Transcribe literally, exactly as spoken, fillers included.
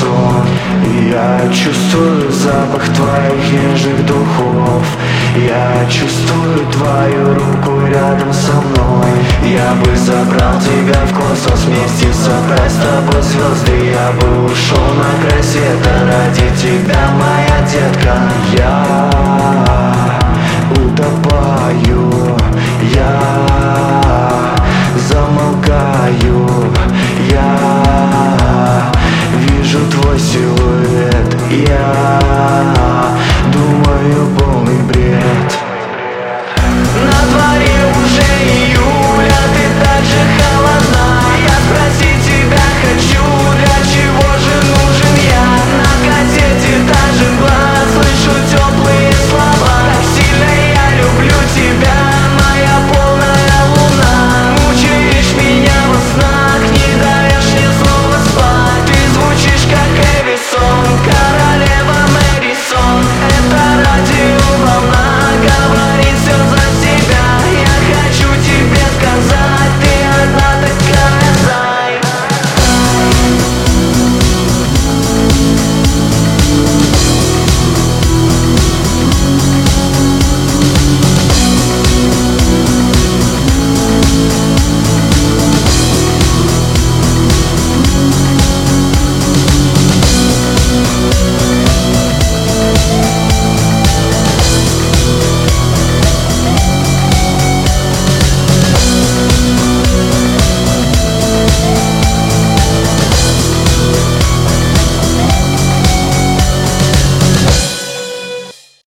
сон. Я чувствую запах твоих нежных духов. Я чувствую твою руку рядом со мной. Я бы забрал тебя в космос, вместе собрать с тобой звезды. Я бы ушел на край света ради тебя, моя детка. Я